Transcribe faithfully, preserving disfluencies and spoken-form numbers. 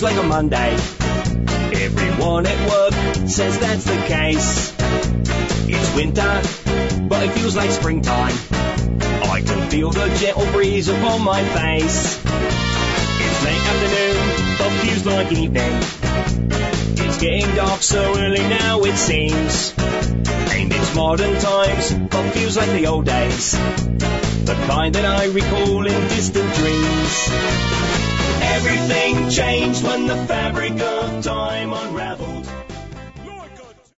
like a Monday. Everyone at work says that's the case. It's winter, but it feels like springtime. I can feel the gentle breeze upon my face. It's late afternoon, but feels like evening. It's getting dark so early now it seems. And it's modern times, but feels like the old days. The kind that I recall in distant dreams. Everything changed when the fabric of time unraveled.